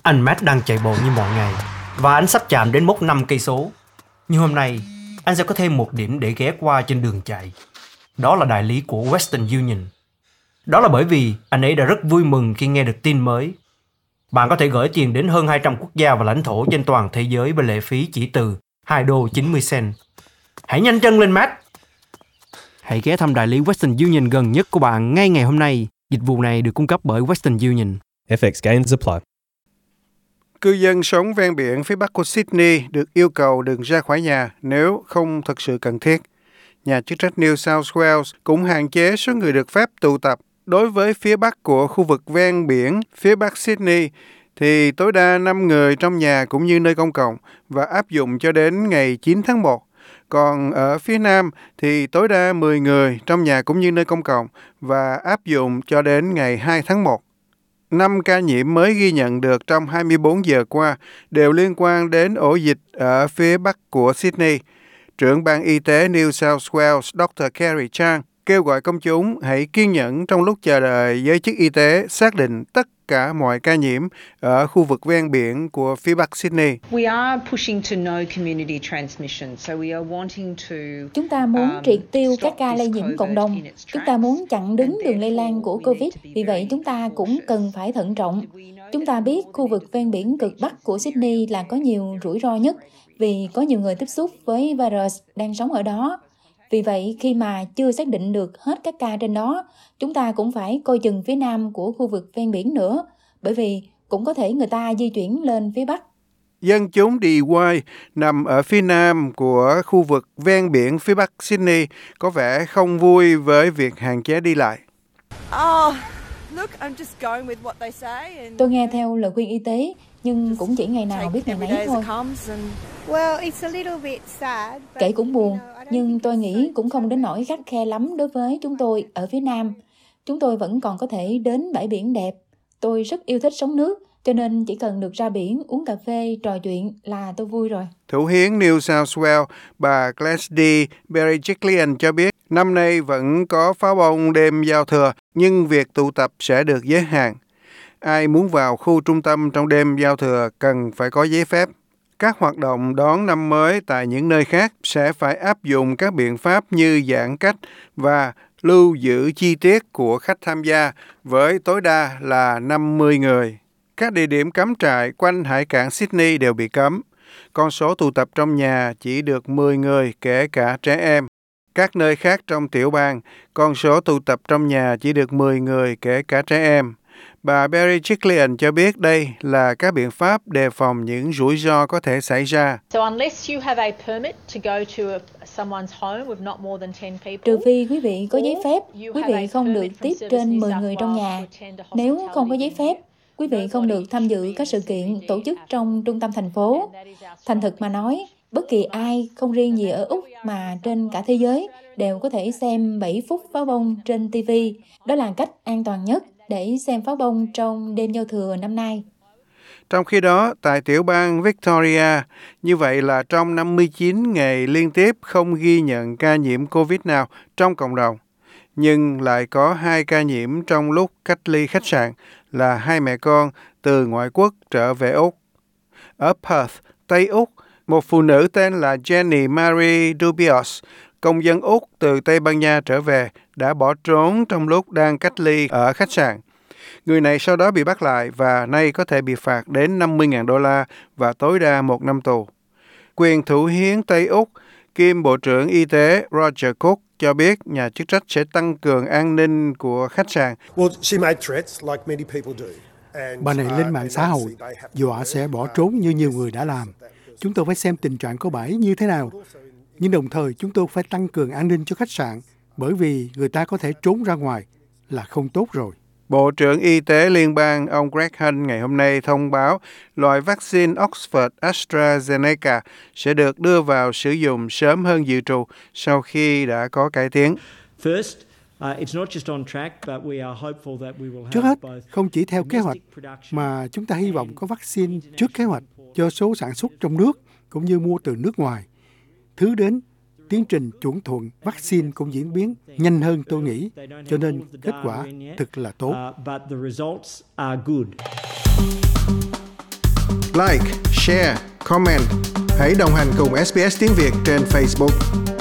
Anh Matt đang chạy bộ như mọi ngày và anh sắp chạm đến mốc 5 cây số. Nhưng hôm nay, anh sẽ có thêm một điểm để ghé qua trên đường chạy. Đó là đại lý của Western Union. Đó là bởi vì anh ấy đã rất vui mừng khi nghe được tin mới. Bạn có thể gửi tiền đến hơn 200 quốc gia và lãnh thổ trên toàn thế giới với lệ phí chỉ từ $2.90. Hãy nhanh chân lên, Matt! Hãy ghé thăm đại lý Western Union gần nhất của bạn ngay ngày hôm nay. Dịch vụ này được cung cấp bởi Western Union. FX gains apply. Cư dân sống ven biển phía bắc của Sydney được yêu cầu đừng ra khỏi nhà nếu không thực sự cần thiết. Nhà chức trách New South Wales cũng hạn chế số người được phép tụ tập. Đối với phía bắc của khu vực ven biển phía bắc Sydney thì tối đa 5 người trong nhà cũng như nơi công cộng và áp dụng cho đến ngày 9 tháng 1. Còn ở phía nam thì tối đa 10 người trong nhà cũng như nơi công cộng và áp dụng cho đến ngày 2 tháng 1. 5 ca nhiễm mới ghi nhận được trong 24 giờ qua đều liên quan đến ổ dịch ở phía bắc của Sydney. Trưởng ban y tế New South Wales Dr. Kerry Chang kêu gọi công chúng hãy kiên nhẫn trong lúc chờ đợi giới chức y tế xác định tất cả mọi ca nhiễm ở khu vực ven biển của phía bắc Sydney. Chúng ta muốn triệt tiêu các ca lây nhiễm cộng đồng. Chúng ta muốn chặn đứng đường lây lan của Covid. Vì vậy chúng ta cũng cần phải thận trọng. Chúng ta biết khu vực ven biển cực bắc của Sydney là có nhiều rủi ro nhất vì có nhiều người tiếp xúc với virus đang sống ở đó. Vì vậy, khi mà chưa xác định được hết các ca trên đó, chúng ta cũng phải coi chừng phía nam của khu vực ven biển nữa, bởi vì cũng có thể người ta di chuyển lên phía bắc. Dân chúng DY nằm ở phía nam của khu vực ven biển phía bắc Sydney có vẻ không vui với việc hạn chế đi lại. Tôi nghe theo lời khuyên y tế, nhưng cũng chỉ ngày nào biết ngày nấy thôi. Kể cũng buồn, nhưng tôi nghĩ cũng không đến nỗi khắt khe lắm đối với chúng tôi ở phía Nam. Chúng tôi vẫn còn có thể đến bãi biển đẹp. Tôi rất yêu thích sống nước, cho nên chỉ cần được ra biển, uống cà phê, trò chuyện là tôi vui rồi. Thủ hiến New South Wales, bà Gladys Berejiklian cho biết năm nay vẫn có pháo bông đêm giao thừa, nhưng việc tụ tập sẽ được giới hạn. Ai muốn vào khu trung tâm trong đêm giao thừa cần phải có giấy phép. Các hoạt động đón năm mới tại những nơi khác sẽ phải áp dụng các biện pháp như giãn cách và lưu giữ chi tiết của khách tham gia với tối đa là 50 người. Các địa điểm cắm trại quanh hải cảng Sydney đều bị cấm. Con số tụ tập trong nhà chỉ được 10 người kể cả trẻ em. Các nơi khác trong tiểu bang, con số tụ tập trong nhà chỉ được 10 người kể cả trẻ em. Bà Berejiklian cho biết đây là các biện pháp đề phòng những rủi ro có thể xảy ra. Trừ phi quý vị có giấy phép, quý vị không được tiếp trên 10 người trong nhà. Nếu không có giấy phép, quý vị không được tham dự các sự kiện tổ chức trong trung tâm thành phố. Thành thực mà nói, bất kỳ ai, không riêng gì ở Úc mà trên cả thế giới, đều có thể xem 7 phút pháo bông trên TV. Đó là cách an toàn nhất để xem pháo bông trong đêm giao thừa năm nay. Trong khi đó, tại tiểu bang Victoria, như vậy là trong 59 ngày liên tiếp không ghi nhận ca nhiễm COVID nào trong cộng đồng. Nhưng lại có 2 ca nhiễm trong lúc cách ly khách sạn là 2 mẹ con từ ngoại quốc trở về Úc. Ở Perth, Tây Úc, một phụ nữ tên là Jenny Marie Dubios, công dân Úc từ Tây Ban Nha trở về, đã bỏ trốn trong lúc đang cách ly ở khách sạn. Người này sau đó bị bắt lại và nay có thể bị phạt đến $50,000 và tối đa 1 năm tù. Quyền thủ hiến Tây Úc, kiêm Bộ trưởng Y tế Roger Cook cho biết nhà chức trách sẽ tăng cường an ninh của khách sạn. Bà này lên mạng xã hội, dọa sẽ bỏ trốn như nhiều người đã làm. Chúng tôi phải xem tình trạng của bà ấy như thế nào. Nhưng đồng thời chúng tôi phải tăng cường an ninh cho khách sạn, bởi vì người ta có thể trốn ra ngoài là không tốt rồi. Bộ trưởng Y tế Liên bang ông Greg Hunt ngày hôm nay thông báo loại vaccine Oxford AstraZeneca sẽ được đưa vào sử dụng sớm hơn dự trù sau khi đã có cải tiến. Trước hết, không chỉ theo kế hoạch, mà chúng ta hy vọng có vaccine trước kế hoạch cho số sản xuất trong nước cũng như mua từ nước ngoài. Thứ đến, tiến trình chuẩn thuận vaccine cũng diễn biến nhanh hơn tôi nghĩ, cho nên kết quả thực là tốt. like, share, comment. Hãy đồng hành cùng SBS tiếng Việt trên Facebook.